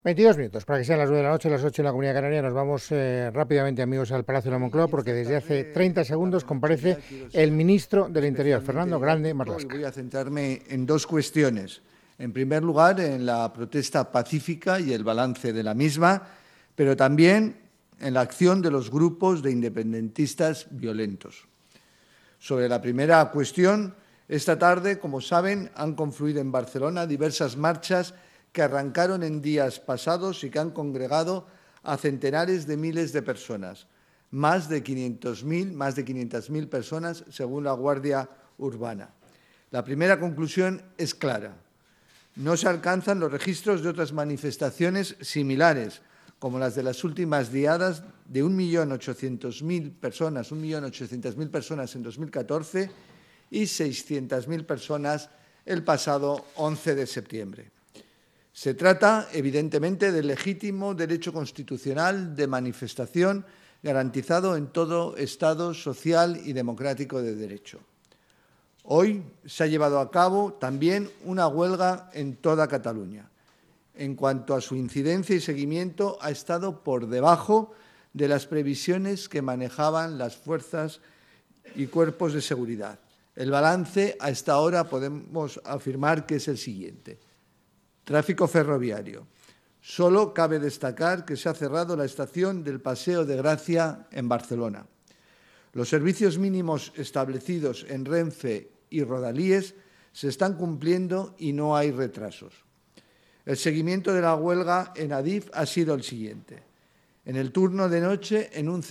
22 minutos para que sean las 9 de la noche, las 8 en la Comunidad Canaria. Nos vamos rápidamente, amigos, al Palacio de la Moncloa, porque desde hace 30 segundos comparece el ministro del Interior, Fernando Grande Marlaska. Y voy a centrarme en dos cuestiones. En primer lugar, en la protesta pacífica y el balance de la misma, pero también en la acción de los grupos de independentistas violentos. Sobre la primera cuestión, esta tarde, como saben, han confluido en Barcelona diversas marchas que arrancaron en días pasados y que han congregado a centenares de miles de personas, más de 500.000 personas según la Guardia Urbana. La primera conclusión es clara. No se alcanzan los registros de otras manifestaciones similares, como las de las últimas diadas de 1.800.000 personas, 1.800.000 personas en 2014 y 600.000 personas el pasado 11 de septiembre. Se trata, evidentemente, del legítimo derecho constitucional de manifestación garantizado en todo Estado social y democrático de derecho. Hoy se ha llevado a cabo también una huelga en toda Cataluña. En cuanto a su incidencia y seguimiento, ha estado por debajo de las previsiones que manejaban las fuerzas y cuerpos de seguridad. El balance, a esta hora, podemos afirmar que es el siguiente. Tráfico ferroviario. Solo cabe destacar que se ha cerrado la estación del Paseo de Gracia en Barcelona. Los servicios mínimos establecidos en Renfe y Rodalies se están cumpliendo y no hay retrasos. El seguimiento de la huelga en Adif ha sido el siguiente. En el turno de noche, en un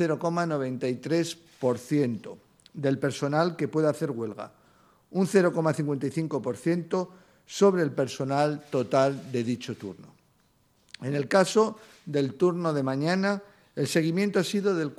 0,93% del personal que puede hacer huelga, un 0,55% sobre el personal total de dicho turno. En el caso del turno de mañana, el seguimiento ha sido del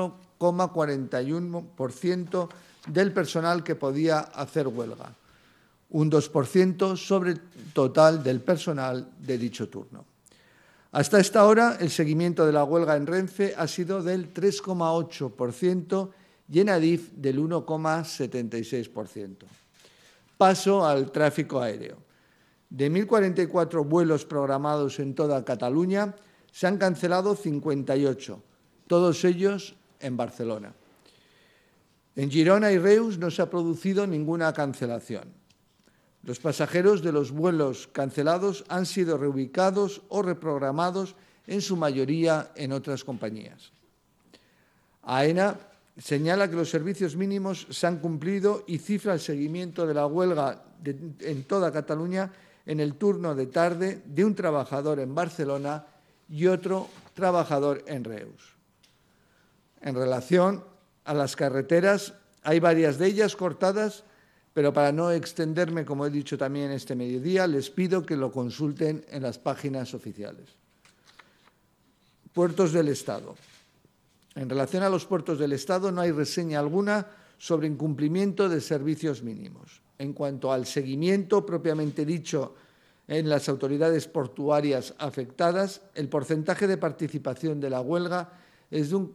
4,41% del personal que podía hacer huelga, un 2% sobre el total del personal de dicho turno. Hasta esta hora, el seguimiento de la huelga en Renfe ha sido del 3,8% y en Adif del 1,76%. Paso al tráfico aéreo. De 1.044 vuelos programados en toda Cataluña, se han cancelado 58, todos ellos en Barcelona. En Girona y Reus no se ha producido ninguna cancelación. Los pasajeros de los vuelos cancelados han sido reubicados o reprogramados, en su mayoría en otras compañías. AENA señala que los servicios mínimos se han cumplido y cifra el seguimiento de la huelga en toda Cataluña en el turno de tarde de un trabajador en Barcelona y otro trabajador en Reus. En relación a las carreteras, hay varias de ellas cortadas, pero para no extenderme, como he dicho también este mediodía, les pido que lo consulten en las páginas oficiales. Puertos del Estado. En relación a los puertos del Estado, no hay reseña alguna sobre incumplimiento de servicios mínimos. En cuanto al seguimiento propiamente dicho en las autoridades portuarias afectadas, el porcentaje de participación de la huelga es de un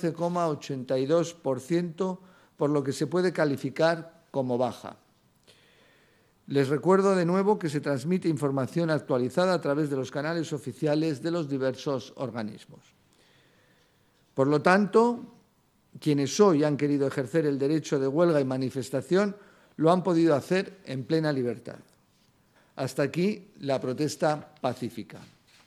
14,82%, por lo que se puede calificar como baja. Les recuerdo de nuevo que se transmite información actualizada a través de los canales oficiales de los diversos organismos. Por lo tanto, quienes hoy han querido ejercer el derecho de huelga y manifestación lo han podido hacer en plena libertad. Hasta aquí la protesta pacífica.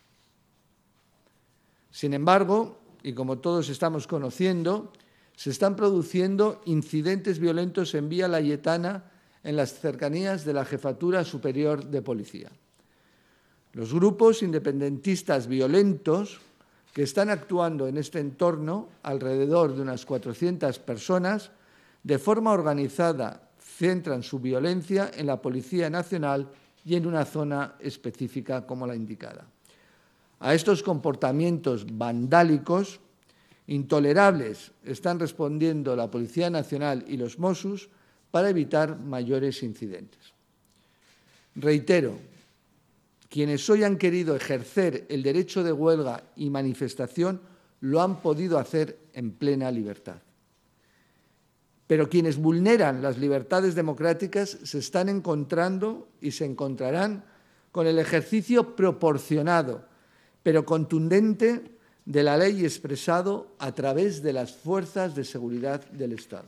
Sin embargo, y como todos estamos conociendo, se están produciendo incidentes violentos en Vía Layetana, en las cercanías de la Jefatura Superior de Policía. Los grupos independentistas violentos que están actuando en este entorno, alrededor de unas 400 personas, de forma organizada centran su violencia en la Policía Nacional y en una zona específica como la indicada. A estos comportamientos vandálicos intolerables están respondiendo la Policía Nacional y los Mossos para evitar mayores incidentes. Reitero, quienes hoy han querido ejercer el derecho de huelga y manifestación lo han podido hacer en plena libertad. Pero quienes vulneran las libertades democráticas se están encontrando y se encontrarán con el ejercicio proporcionado, pero contundente de la ley expresado a través de las fuerzas de seguridad del Estado.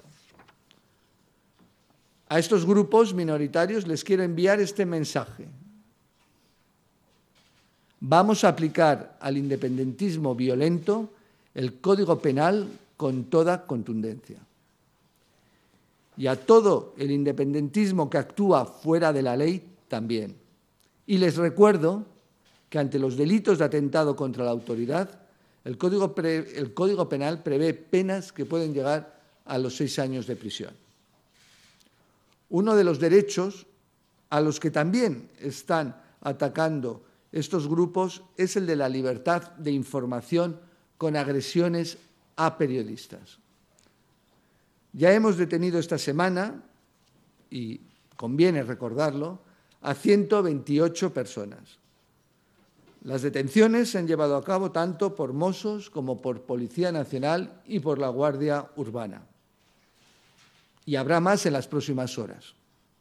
A estos grupos minoritarios les quiero enviar este mensaje. Vamos a aplicar al independentismo violento el Código Penal con toda contundencia. Y a todo el independentismo que actúa fuera de la ley también. Y les recuerdo que ante los delitos de atentado contra la autoridad, el Código Penal prevé penas que pueden llegar a los 6 años de prisión. Uno de los derechos a los que también están atacando estos grupos es el de la libertad de información con agresiones a periodistas. Ya hemos detenido esta semana, y conviene recordarlo, a 128 personas. Las detenciones se han llevado a cabo tanto por Mossos como por Policía Nacional y por la Guardia Urbana. Y habrá más en las próximas horas.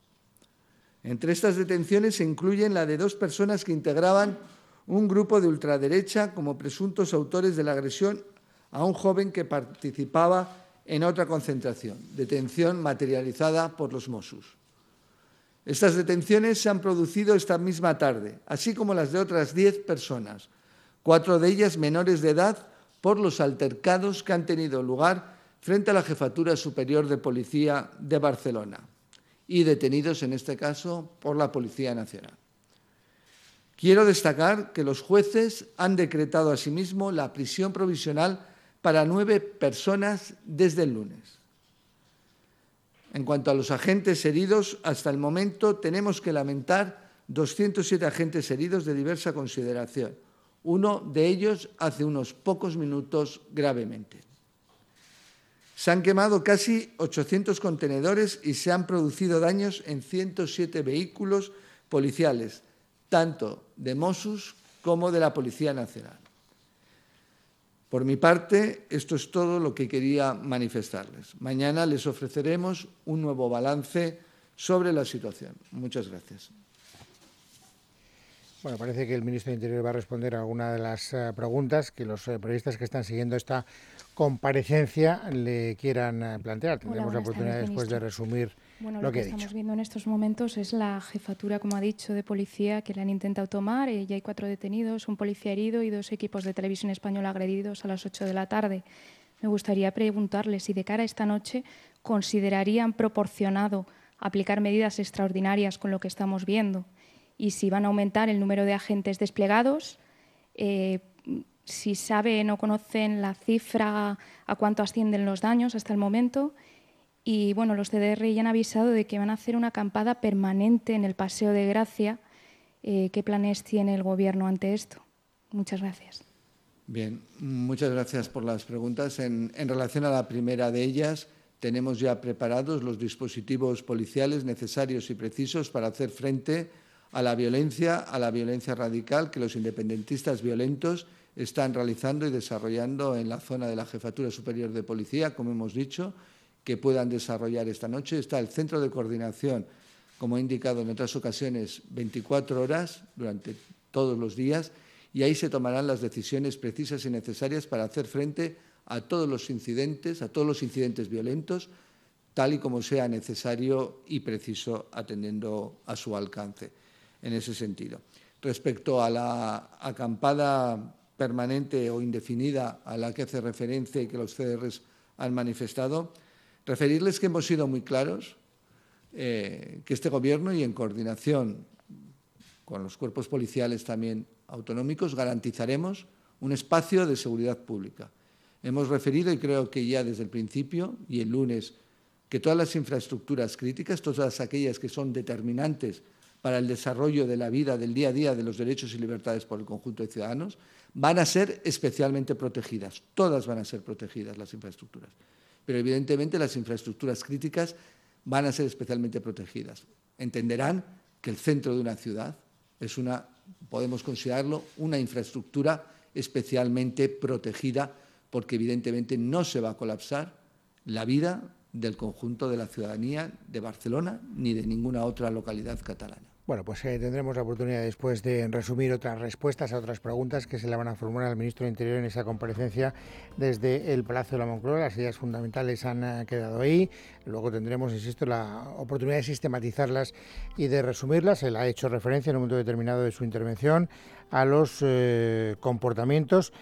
Entre estas detenciones se incluyen la de 2 personas que integraban un grupo de ultraderecha como presuntos autores de la agresión a un joven que participaba en otra concentración, detención materializada por los Mossos. Estas detenciones se han producido esta misma tarde, así como las de otras 10 personas, 4 de ellas menores de edad, por los altercados que han tenido lugar frente a la Jefatura Superior de Policía de Barcelona y detenidos, en este caso, por la Policía Nacional. Quiero destacar que los jueces han decretado asimismo la prisión provisional para 9 personas desde el lunes. En cuanto a los agentes heridos, hasta el momento tenemos que lamentar 207 agentes heridos de diversa consideración. Uno de ellos hace unos pocos minutos gravemente. Se han quemado casi 800 contenedores y se han producido daños en 107 vehículos policiales, tanto de Mossos como de la Policía Nacional. Por mi parte, esto es todo lo que quería manifestarles. Mañana les ofreceremos un nuevo balance sobre la situación. Muchas gracias. Bueno, parece que el ministro de Interior va a responder a alguna de las preguntas que los periodistas que están siguiendo esta comparecencia le quieran plantear. Tendremos la oportunidad después de resumir lo que ha dicho. Estamos viendo en estos momentos es la jefatura, como ha dicho, de policía que le han intentado tomar. Ya hay 4 detenidos, un policía herido y 2 equipos de televisión española agredidos a las 8 de la tarde. Me gustaría preguntarles si de cara a esta noche considerarían proporcionado aplicar medidas extraordinarias con lo que estamos viendo y si van a aumentar el número de agentes desplegados, si saben o conocen la cifra a cuánto ascienden los daños hasta el momento. Y bueno, los CDR ya han avisado de que van a hacer una acampada permanente en el Paseo de Gracia. ¿Qué planes tiene el Gobierno ante esto? Muchas gracias. Bien, muchas gracias por las preguntas. En relación a la primera de ellas, tenemos ya preparados los dispositivos policiales necesarios y precisos para hacer frente a la violencia radical que los independentistas violentos están realizando y desarrollando en la zona de la Jefatura Superior de Policía, como hemos dicho, que puedan desarrollar esta noche. Está el Centro de Coordinación, como he indicado en otras ocasiones, 24 horas durante todos los días, y ahí se tomarán las decisiones precisas y necesarias para hacer frente a todos los incidentes violentos, tal y como sea necesario y preciso, atendiendo a su alcance en ese sentido. Respecto a la acampada permanente o indefinida a la que hace referencia y que los CDRs han manifestado, referirles que hemos sido muy claros, que este Gobierno, y en coordinación con los cuerpos policiales también autonómicos, garantizaremos un espacio de seguridad pública. Hemos referido, y creo que ya desde el principio y el lunes, que todas las infraestructuras críticas, todas aquellas que son determinantes para el desarrollo de la vida del día a día de los derechos y libertades por el conjunto de ciudadanos, van a ser especialmente protegidas. Todas van a ser protegidas las infraestructuras. Pero evidentemente las infraestructuras críticas van a ser especialmente protegidas. Entenderán que el centro de una ciudad es podemos considerarlo una infraestructura especialmente protegida, porque evidentemente no se va a colapsar la vida del conjunto de la ciudadanía de Barcelona ni de ninguna otra localidad catalana. Bueno, pues tendremos la oportunidad después de resumir otras respuestas a otras preguntas que se le van a formular al ministro del Interior en esa comparecencia desde el Palacio de la Moncloa. Las ideas fundamentales han quedado ahí. Luego tendremos, insisto, la oportunidad de sistematizarlas y de resumirlas. Él ha hecho referencia en un momento determinado de su intervención a los comportamientos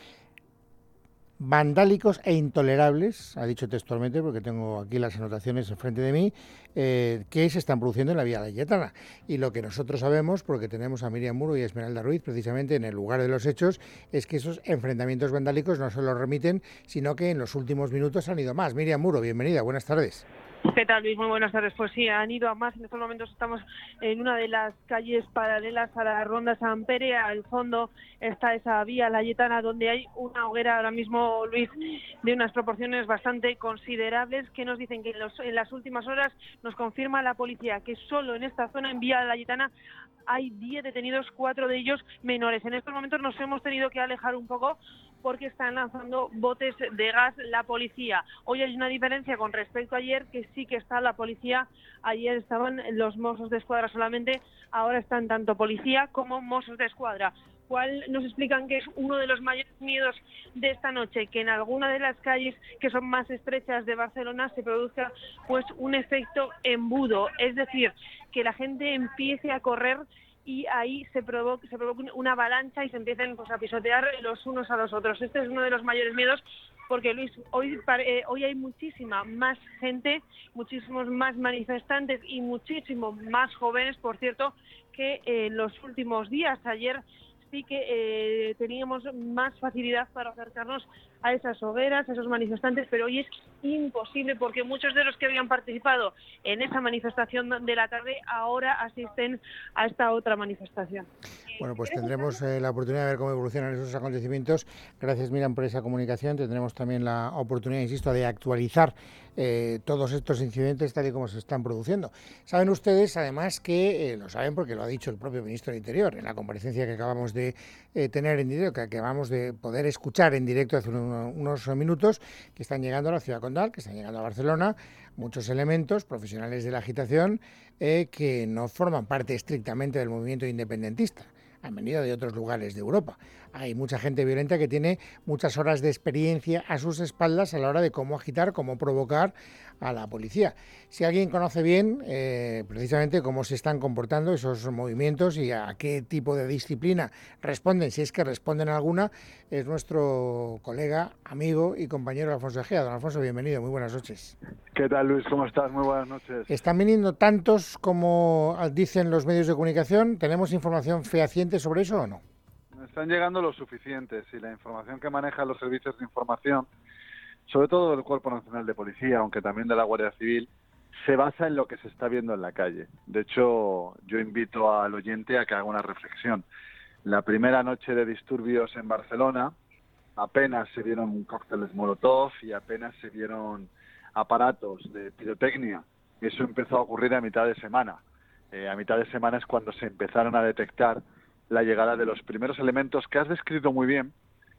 vandálicos e intolerables, ha dicho textualmente, porque tengo aquí las anotaciones enfrente de mí, que se están produciendo en la Vía Laietana. Y lo que nosotros sabemos, porque tenemos a Miriam Muro y a Esmeralda Ruiz precisamente en el lugar de los hechos, es que esos enfrentamientos vandálicos no solo remiten, sino que en los últimos minutos han ido más. Miriam Muro, bienvenida, buenas tardes. ¿Qué tal, Luis? Muy buenas tardes. Pues sí, han ido a más. En estos momentos estamos en una de las calles paralelas a la Ronda San Pere. Al fondo está esa Vía Laietana donde hay una hoguera ahora mismo, Luis, de unas proporciones bastante considerables, que nos dicen que en las últimas horas nos confirma la policía que solo en esta zona, en Vía Laietana, hay 10 detenidos, 4 de ellos menores. En estos momentos nos hemos tenido que alejar un poco porque están lanzando botes de gas la policía. Hoy hay una diferencia con respecto a ayer, que sí que está la policía. Ayer estaban los Mossos de Escuadra solamente, ahora están tanto policía como Mossos de Escuadra. ¿Cuál nos explican que es uno de los mayores miedos de esta noche? Que en alguna de las calles que son más estrechas de Barcelona se produzca pues un efecto embudo, es decir, que la gente empiece a correr y ahí se provoca una avalancha y se empiecen pues a pisotear los unos a los otros. Este es uno de los mayores miedos, porque, Luis, hoy hay muchísima más gente, muchísimos más manifestantes y muchísimo más jóvenes, por cierto, que en los últimos días. Ayer sí que teníamos más facilidad para acercarnos a esas hogueras, a esos manifestantes, pero hoy es imposible porque muchos de los que habían participado en esa manifestación de la tarde ahora asisten a esta otra manifestación. Bueno, pues tendremos la oportunidad de ver cómo evolucionan esos acontecimientos. Gracias, Miriam, por esa comunicación. Tendremos también la oportunidad, insisto, de actualizar todos estos incidentes tal y como se están produciendo. Saben ustedes, además, que lo saben porque lo ha dicho el propio ministro del Interior en la comparecencia que acabamos de tener en directo, que acabamos de poder escuchar en directo hace unos minutos, que están llegando a la ciudad condal, que están llegando a Barcelona, muchos elementos profesionales de la agitación que no forman parte estrictamente del movimiento independentista. Han venido de otros lugares de Europa. Hay mucha gente violenta que tiene muchas horas de experiencia a sus espaldas a la hora de cómo agitar, cómo provocar a la policía. Si alguien conoce bien precisamente cómo se están comportando esos movimientos y a qué tipo de disciplina responden, si es que responden a alguna, es nuestro colega, amigo y compañero Alfonso Egea. Don Alfonso, bienvenido, muy buenas noches. ¿Qué tal, Luis? ¿Cómo estás? Muy buenas noches. ¿Están viniendo tantos como dicen los medios de comunicación? ¿Tenemos información fehaciente sobre eso o no? Están llegando lo suficientes y la información que manejan los servicios de información, sobre todo del Cuerpo Nacional de Policía, aunque también de la Guardia Civil, se basa en lo que se está viendo en la calle. De hecho, yo invito al oyente a que haga una reflexión. La primera noche de disturbios en Barcelona, apenas se vieron cócteles Molotov y apenas se vieron aparatos de pirotecnia. Eso empezó a ocurrir a mitad de semana. A mitad de semana es cuando se empezaron a detectar la llegada de los primeros elementos que has descrito muy bien.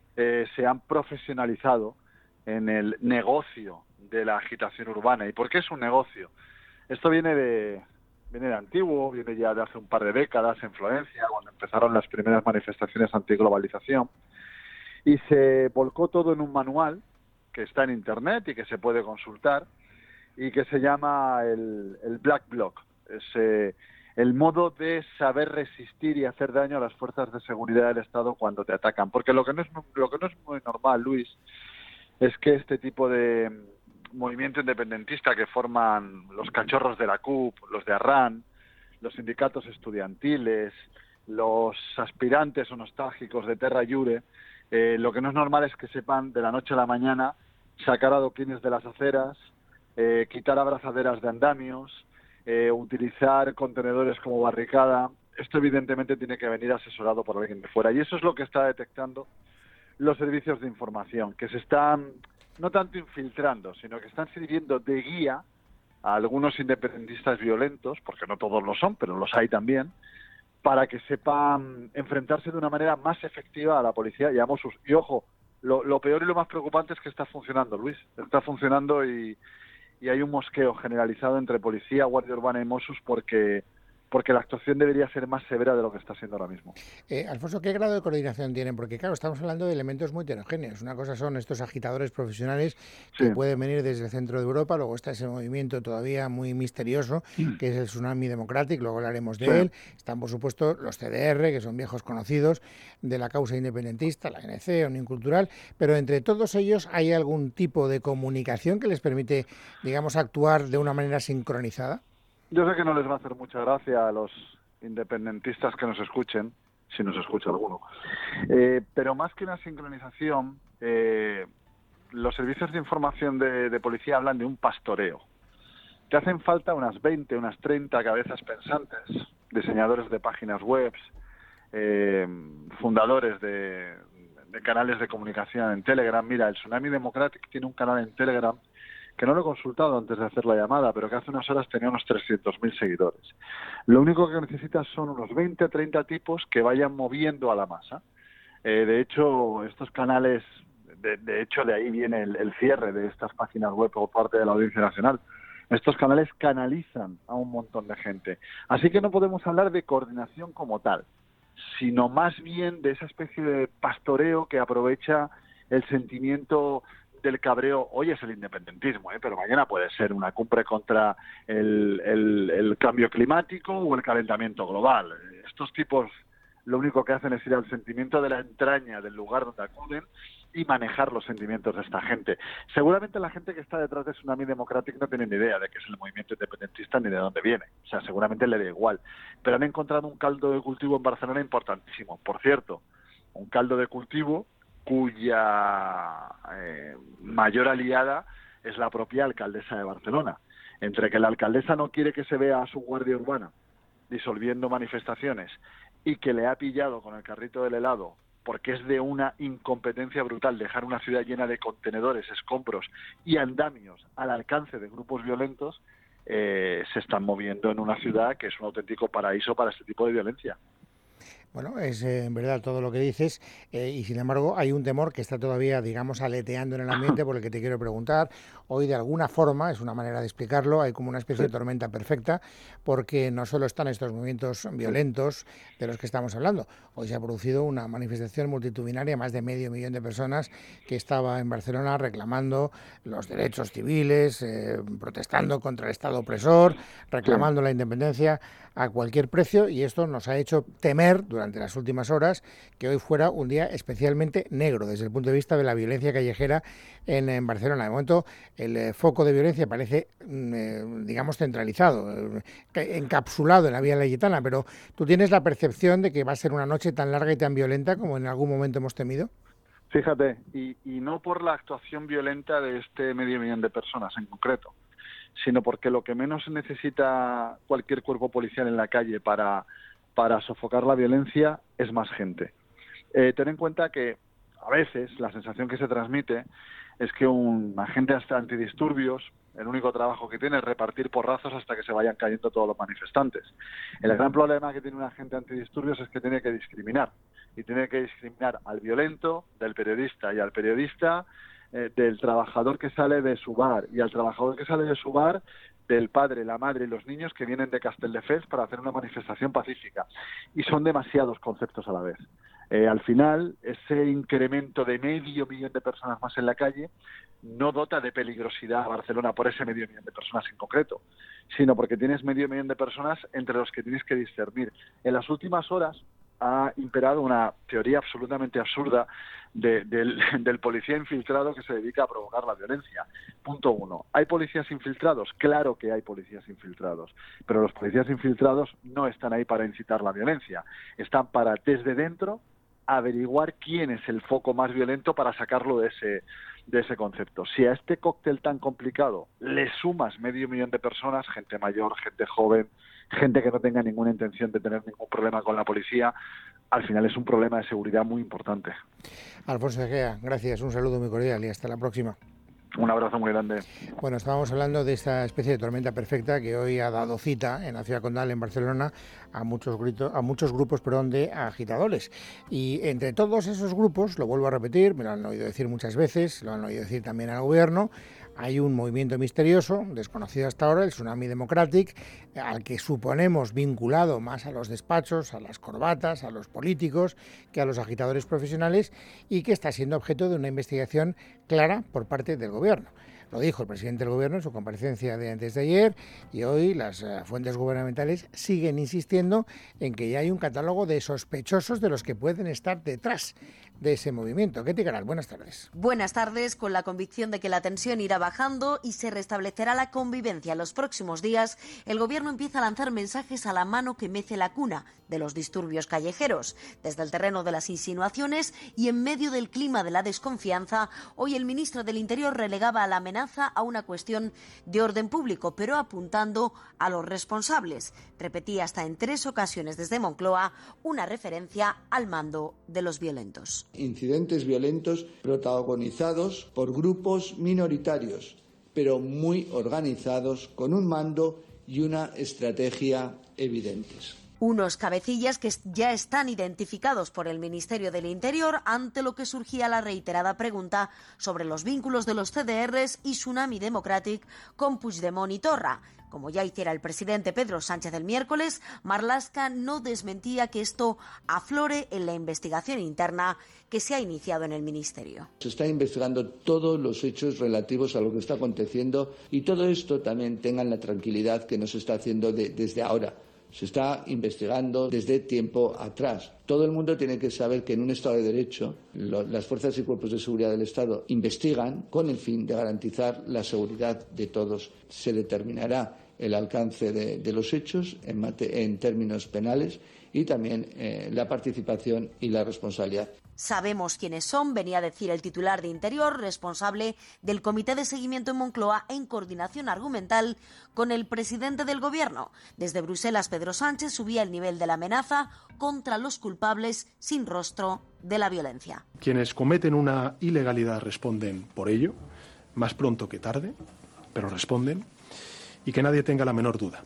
Se han profesionalizado en el negocio de la agitación urbana. ¿Y por qué es un negocio? Esto viene de antiguo, viene ya de hace un par de décadas en Florencia, cuando empezaron las primeras manifestaciones antiglobalización, y se volcó todo en un manual que está en Internet y que se puede consultar, y que se llama el Black Bloc. Es el modo de saber resistir y hacer daño a las fuerzas de seguridad del Estado cuando te atacan. Porque lo que no es muy normal, Luis, es que este tipo de movimiento independentista que forman los cachorros de la CUP, los de Arran, los sindicatos estudiantiles, los aspirantes o nostálgicos de Terra Iure, lo que no es normal es que sepan de la noche a la mañana sacar adoquines de las aceras, quitar abrazaderas de andamios, utilizar contenedores como barricada. Esto evidentemente tiene que venir asesorado por alguien de fuera, y eso es lo que está detectando los servicios de información, que se están no tanto infiltrando, sino que están sirviendo de guía a algunos independentistas violentos, porque no todos lo son, pero los hay también, para que sepan enfrentarse de una manera más efectiva a la policía y a Mossos. Y ojo, lo peor y lo más preocupante es que está funcionando, Luis. Está funcionando y hay un mosqueo generalizado entre policía, Guardia Urbana y Mossos, porque porque la actuación debería ser más severa de lo que está siendo ahora mismo. Alfonso, ¿qué grado de coordinación tienen? Porque claro, estamos hablando de elementos muy heterogéneos. Una cosa son estos agitadores profesionales que pueden venir desde el centro de Europa, luego está ese movimiento todavía muy misterioso, que es el Tsunami Democratic, luego hablaremos de él. Están, por supuesto, los CDR, que son viejos conocidos de la causa independentista, la ANC, Unión Cultural, pero entre todos ellos hay algún tipo de comunicación que les permite, digamos, actuar de una manera sincronizada. Yo sé que no les va a hacer mucha gracia a los independentistas que nos escuchen, si nos escucha alguno, pero más que una sincronización, los servicios de información de policía hablan de un pastoreo. Te hacen falta unas 20, unas 30 cabezas pensantes, diseñadores de páginas web, fundadores de canales de comunicación en Telegram. Mira, el Tsunami Democratic tiene un canal en Telegram que no lo he consultado antes de hacer la llamada, pero que hace unas horas tenía unos 300.000 seguidores. Lo único que necesitas son unos 20 o 30 tipos que vayan moviendo a la masa. De hecho, estos canales, de hecho de ahí viene el cierre de estas páginas web por parte de la Audiencia Nacional. Estos canales canalizan a un montón de gente. Así que no podemos hablar de coordinación como tal, sino más bien de esa especie de pastoreo que aprovecha el sentimiento del cabreo. Hoy es el independentismo, pero mañana puede ser una cumbre contra el cambio climático o el calentamiento global. Estos tipos lo único que hacen es ir al sentimiento de la entraña del lugar donde acuden y manejar los sentimientos de esta gente. Seguramente la gente que está detrás de Tsunami Democratic no tiene ni idea de qué es el movimiento independentista ni de dónde viene. O sea, seguramente le da igual. Pero han encontrado un caldo de cultivo en Barcelona importantísimo. Por cierto, un caldo de cultivo cuya mayor aliada es la propia alcaldesa de Barcelona. Entre que la alcaldesa no quiere que se vea a su guardia urbana disolviendo manifestaciones y que le ha pillado con el carrito del helado porque es de una incompetencia brutal dejar una ciudad llena de contenedores, escombros y andamios al alcance de grupos violentos, se están moviendo en una ciudad que es un auténtico paraíso para este tipo de violencia. Bueno, es en verdad todo lo que dices y sin embargo hay un temor que está todavía, digamos, aleteando en el ambiente por el que te quiero preguntar. Hoy de alguna forma, es una manera de explicarlo, hay como una especie de tormenta perfecta porque no solo están estos movimientos violentos de los que estamos hablando. Hoy se ha producido una manifestación multitudinaria, más de 500.000 de personas que estaba en Barcelona reclamando los derechos civiles, protestando contra el Estado opresor, reclamando la independencia a cualquier precio, y esto nos ha hecho temer durante las últimas horas que hoy fuera un día especialmente negro desde el punto de vista de la violencia callejera en Barcelona. De momento el foco de violencia parece, digamos, centralizado, encapsulado en la Vía Layetana, pero ¿tú tienes la percepción de que va a ser una noche tan larga y tan violenta como en algún momento hemos temido? Fíjate, y no por la actuación violenta de este 500.000 de personas en concreto, sino porque lo que menos necesita cualquier cuerpo policial en la calle para sofocar la violencia es más gente. Ten en cuenta que a veces la sensación que se transmite es que un agente antidisturbios, el único trabajo que tiene es repartir porrazos hasta que se vayan cayendo todos los manifestantes. El gran problema que tiene un agente antidisturbios es que tiene que discriminar, y tiene que discriminar al violento del periodista, y al periodista del trabajador que sale de su bar, y al trabajador que sale de su bar del padre, la madre y los niños que vienen de Castelldefels para hacer una manifestación pacífica. Y son demasiados conceptos a la vez. Al final, ese incremento de 500.000 de personas más en la calle no dota de peligrosidad a Barcelona por ese 500.000 de personas en concreto, sino porque tienes 500.000 de personas entre los que tienes que discernir. En las últimas horas ha imperado una teoría absolutamente absurda del policía infiltrado que se dedica a provocar la violencia. Punto 1. ¿Hay policías infiltrados? Claro que hay policías infiltrados, pero los policías infiltrados no están ahí para incitar la violencia, están para, desde dentro, averiguar quién es el foco más violento para sacarlo de ese concepto. Si a este cóctel tan complicado le sumas 500.000 de personas, gente mayor, gente joven, gente que no tenga ninguna intención de tener ningún problema con la policía, al final es un problema de seguridad muy importante. Alfonso Egea, gracias, un saludo muy cordial y hasta la próxima. Un abrazo muy grande. Bueno, estábamos hablando de esta especie de tormenta perfecta que hoy ha dado cita en la ciudad condal, en Barcelona, a muchos grupos de agitadores. Y entre todos esos grupos, lo vuelvo a repetir, me lo han oído decir muchas veces, lo han oído decir también al gobierno, hay un movimiento misterioso, desconocido hasta ahora, el Tsunami Democratic, al que suponemos vinculado más a los despachos, a las corbatas, a los políticos, que a los agitadores profesionales, y que está siendo objeto de una investigación clara por parte del Gobierno. Lo dijo el presidente del Gobierno en su comparecencia de antes de ayer, y hoy las fuentes gubernamentales siguen insistiendo en que ya hay un catálogo de sospechosos de los que pueden estar detrás de ese movimiento. Ketty Garal, buenas tardes. Buenas tardes. Con la convicción de que la tensión irá bajando y se restablecerá la convivencia en los próximos días, el Gobierno empieza a lanzar mensajes a la mano que mece la cuna de los disturbios callejeros. Desde el terreno de las insinuaciones y en medio del clima de la desconfianza, hoy el ministro del Interior relegaba a la amenaza a una cuestión de orden público, pero apuntando a los responsables. Repetía hasta en 3 ocasiones desde Moncloa una referencia al mando de los violentos. Incidentes violentos protagonizados por grupos minoritarios, pero muy organizados, con un mando y una estrategia evidentes. Unos cabecillas que ya están identificados por el Ministerio del Interior ante lo que surgía la reiterada pregunta sobre los vínculos de los CDRs y Tsunami Democratic con Puigdemont y Torra. Como ya hiciera el presidente Pedro Sánchez el miércoles, Marlaska no desmentía que esto aflore en la investigación interna que se ha iniciado en el Ministerio. Se está investigando todos los hechos relativos a lo que está aconteciendo, y todo esto también tengan la tranquilidad que no se está haciendo desde ahora. Se está investigando desde tiempo atrás. Todo el mundo tiene que saber que en un Estado de Derecho las fuerzas y cuerpos de seguridad del Estado investigan con el fin de garantizar la seguridad de todos. Se determinará el alcance de los hechos en términos penales y también la participación y la responsabilidad. Sabemos quiénes son, venía a decir el titular de Interior, responsable del Comité de Seguimiento en Moncloa en coordinación argumental con el presidente del Gobierno. Desde Bruselas, Pedro Sánchez subía el nivel de la amenaza contra los culpables sin rostro de la violencia. Quienes cometen una ilegalidad responden por ello, más pronto que tarde, pero responden, y que nadie tenga la menor duda.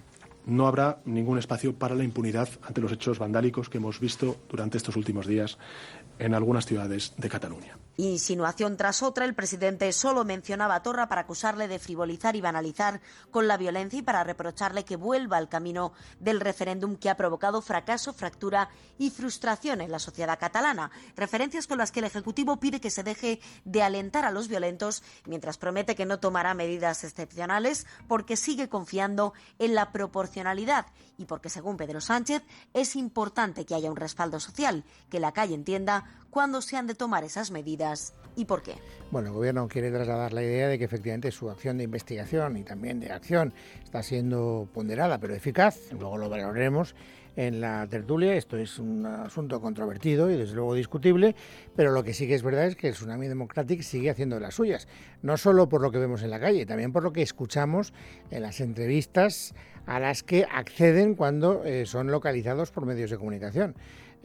No habrá ningún espacio para la impunidad ante los hechos vandálicos que hemos visto durante estos últimos días en algunas ciudades de Cataluña. Insinuación tras otra, el presidente solo mencionaba a Torra para acusarle de frivolizar y banalizar con la violencia y para reprocharle que vuelva al camino del referéndum que ha provocado fracaso, fractura y frustración en la sociedad catalana. Referencias con las que el Ejecutivo pide que se deje de alentar a los violentos, mientras promete que no tomará medidas excepcionales porque sigue confiando en la proporcionalidad y porque, según Pedro Sánchez, es importante que haya un respaldo social, que la calle entienda cuándo se han de tomar esas medidas y por qué. Bueno, el Gobierno quiere trasladar la idea de que efectivamente su acción de investigación y también de acción está siendo ponderada pero eficaz. Luego lo valoraremos en la tertulia. Esto es un asunto controvertido y desde luego discutible, pero lo que sí que es verdad es que el Tsunami Democratic sigue haciendo de las suyas, no solo por lo que vemos en la calle, también por lo que escuchamos en las entrevistas a las que acceden cuando son localizados por medios de comunicación.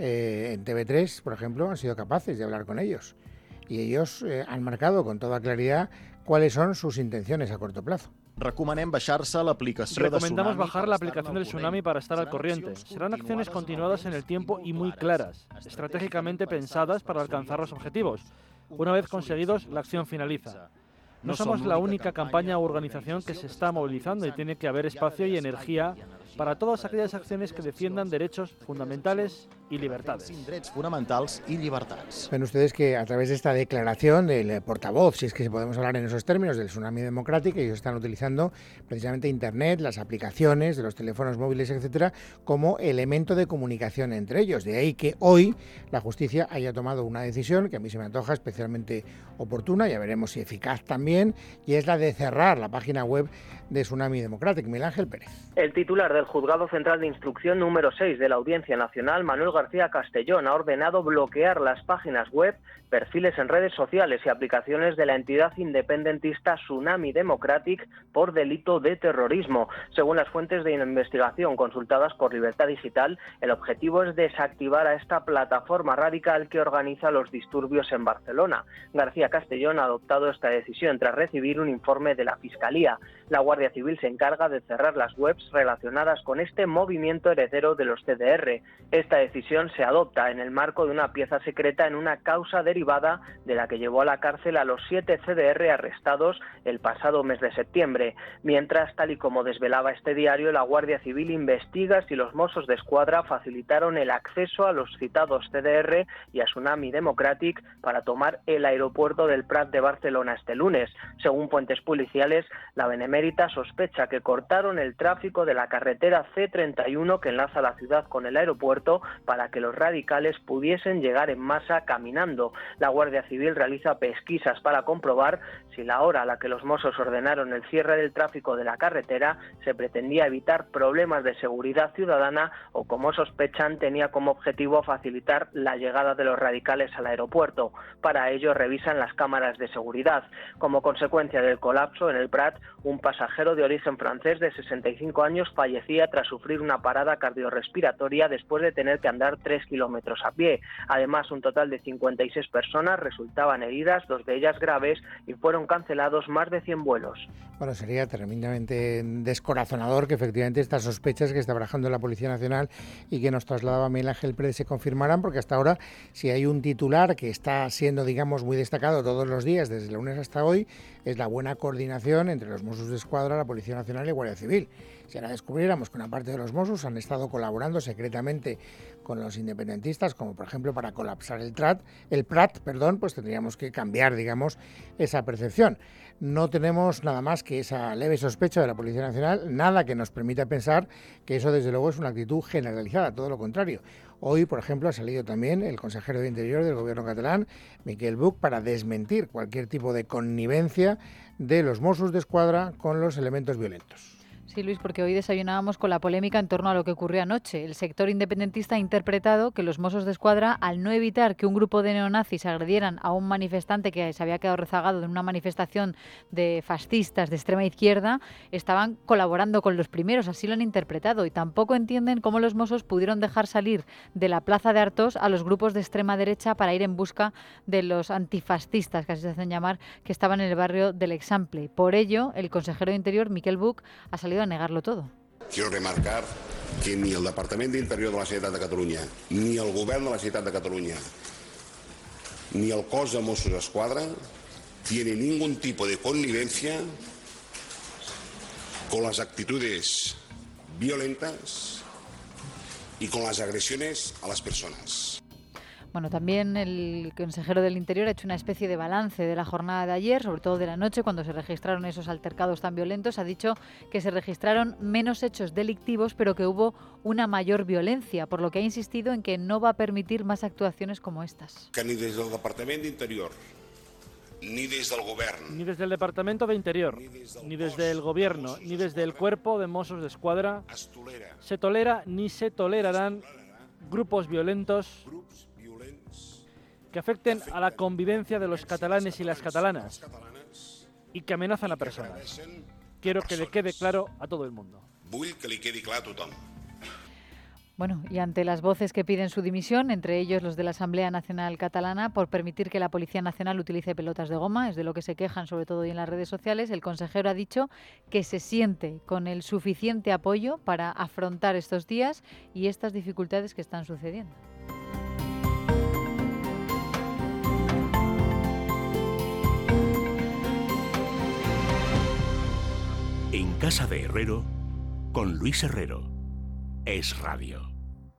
En TV3, por ejemplo, han sido capaces de hablar con ellos y ellos han marcado con toda claridad cuáles son sus intenciones a corto plazo. Recomendamos bajar la aplicación del Tsunami para estar al corriente. Serán acciones continuadas en el tiempo y muy claras, estratégicamente pensadas para alcanzar los objetivos. Una vez conseguidos, la acción finaliza. No somos la única campaña u organización que se está movilizando y tiene que haber espacio y energía para todas aquellas acciones que defiendan derechos fundamentales y libertades. Ven ustedes que a través de esta declaración del portavoz, si es que podemos hablar en esos términos, del Tsunami Democratic, ellos están utilizando precisamente Internet, las aplicaciones de los teléfonos móviles, etcétera, como elemento de comunicación entre ellos. De ahí que hoy la justicia haya tomado una decisión que a mí se me antoja especialmente oportuna, ya veremos si eficaz también, y es la de cerrar la página web de Tsunami Democratic. Miguel Ángel Pérez. El titular del Juzgado Central de Instrucción número 6 de la Audiencia Nacional, Manuel García Castellón, ha ordenado bloquear las páginas web, perfiles en redes sociales y aplicaciones de la entidad independentista Tsunami Democratic por delito de terrorismo. Según las fuentes de investigación consultadas por Libertad Digital, el objetivo es desactivar a esta plataforma radical que organiza los disturbios en Barcelona. García Castellón ha adoptado esta decisión tras recibir un informe de la Fiscalía. La Guardia Civil se encarga de cerrar las webs relacionadas con este movimiento heredero de los CDR. Esta decisión decisión se adopta en el marco de una pieza secreta en una causa derivada de la que llevó a la cárcel a los 7 CDR arrestados el pasado mes de septiembre. Mientras, tal y como desvelaba este diario, la Guardia Civil investiga si los Mossos d'Esquadra facilitaron el acceso a los citados CDR y a Tsunami Democratic para tomar el aeropuerto del Prat de Barcelona este lunes. Según fuentes policiales, la Benemérita sospecha que cortaron el tráfico de la carretera C31 que enlaza la ciudad con el aeropuerto para que los radicales pudiesen llegar en masa caminando. La Guardia Civil realiza pesquisas para comprobar si la hora a la que los Mossos ordenaron el cierre del tráfico de la carretera se pretendía evitar problemas de seguridad ciudadana o, como sospechan, tenía como objetivo facilitar la llegada de los radicales al aeropuerto. Para ello revisan las cámaras de seguridad. Como consecuencia del colapso en el Prat, un pasajero de origen francés de 65 años fallecía tras sufrir una parada cardiorrespiratoria después de tener que andar 3 kilómetros a pie. Además, un total de 56 personas resultaban heridas, 2 de ellas graves, y fueron cancelados más de 100 vuelos. Bueno, sería tremendamente descorazonador que efectivamente estas sospechas que está barajando la Policía Nacional y que nos trasladaba Miguel Ángel Pérez se confirmaran, porque hasta ahora, si hay un titular que está siendo, digamos, muy destacado todos los días, desde el lunes hasta hoy, es la buena coordinación entre los Mossos d'Esquadra, la Policía Nacional y la Guardia Civil. Si ahora descubriéramos que una parte de los Mossos han estado colaborando secretamente con los independentistas, como por ejemplo para colapsar el Prat, pues tendríamos que cambiar, digamos, esa percepción. No tenemos nada más que esa leve sospecha de la Policía Nacional, nada que nos permita pensar que eso desde luego es una actitud generalizada, todo lo contrario. Hoy, por ejemplo, ha salido también el consejero de Interior del Gobierno catalán, Miquel Buch, para desmentir cualquier tipo de connivencia de los Mossos d'Esquadra con los elementos violentos. Sí, Luis, porque hoy desayunábamos con la polémica en torno a lo que ocurrió anoche. El sector independentista ha interpretado que los Mossos d'Esquadra, al no evitar que un grupo de neonazis agredieran a un manifestante que se había quedado rezagado en una manifestación de fascistas de extrema izquierda, estaban colaborando con los primeros, así lo han interpretado, y tampoco entienden cómo los Mossos pudieron dejar salir de la plaza de Artós a los grupos de extrema derecha para ir en busca de los antifascistas, que así se hacen llamar, que estaban en el barrio del Example. Por ello, el consejero de Interior, Miquel Buch, ha salido a negarlo todo. Quiero remarcar que ni el Departament d'Interior de la Generalitat de Catalunya, ni el Govern de la Generalitat de Catalunya, ni el cos de Mossos d'Esquadra tiene ningún tipo de connivencia con las actitudes violentas y con las agresiones a las personas. Bueno, también el consejero del Interior ha hecho una especie de balance de la jornada de ayer, sobre todo de la noche, cuando se registraron esos altercados tan violentos. Ha dicho que se registraron menos hechos delictivos, pero que hubo una mayor violencia, por lo que ha insistido en que no va a permitir más actuaciones como estas. Que ni desde el Departament d'Interior, ni desde el Govern, ni desde el Departamento de Interior, ni desde el Gobierno, ni desde el Cuerpo de Mossos d'Esquadra se tolera ni se tolerarán grupos violentos que afecten a la convivencia de los catalanes y las catalanas y que amenazan a personas. Quiero que le quede claro a todo el mundo. Vull que li quedi clar a tothom. Bueno, y ante las voces que piden su dimisión, entre ellos los de la Asamblea Nacional Catalana, por permitir que la Policía Nacional utilice pelotas de goma, es de lo que se quejan sobre todo hoy en las redes sociales, el consejero ha dicho que se siente con el suficiente apoyo para afrontar estos días y estas dificultades que están sucediendo. En Casa de Herrero, con Luis Herrero. Es Radio.